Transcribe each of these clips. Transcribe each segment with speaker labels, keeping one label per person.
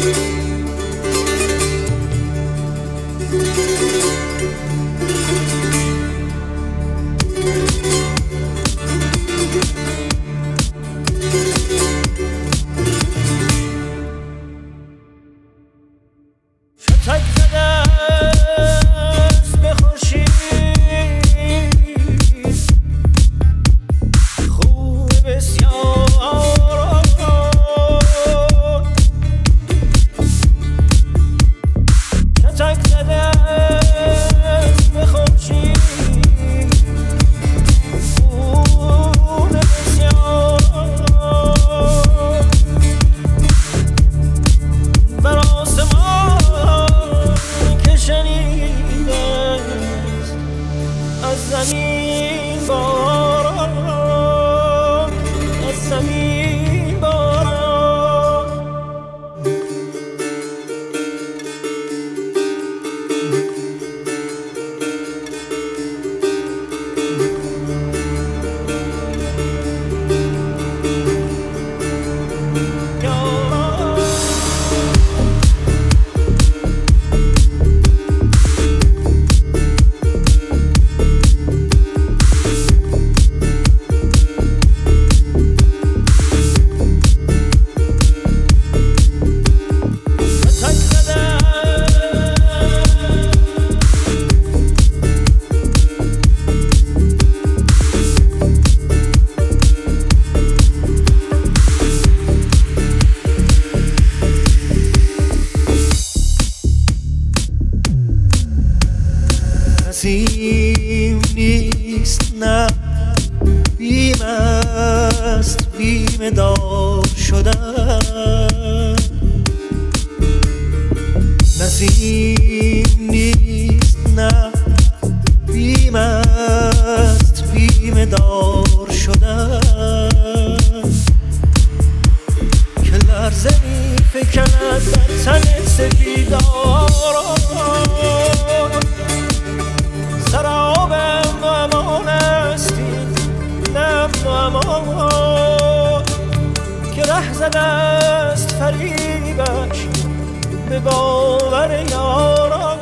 Speaker 1: نسیم نیست نه بیم است بیم دار شدن نسیم نیست نه بیم است بیم دار شدن که لرزه می فکند در تن سپیداران سرابم و امان استی نم و امان که ره زده است فریبش به باور یاران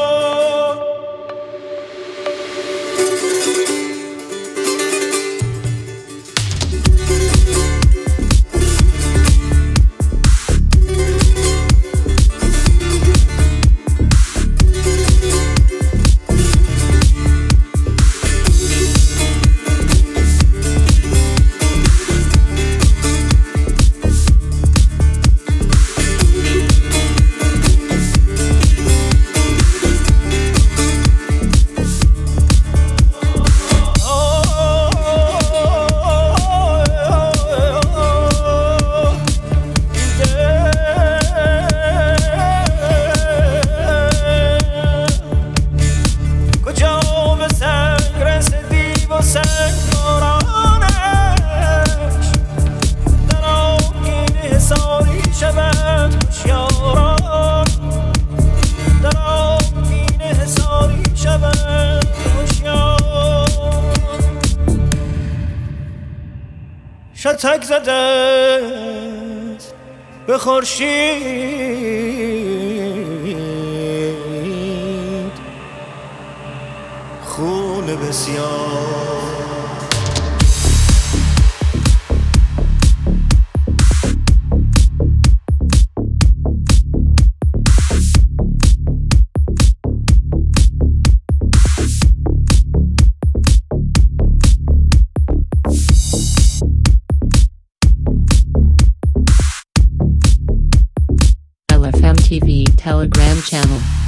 Speaker 1: شتک زده به خورشید خون بسیار
Speaker 2: LFM TV Telegram channel.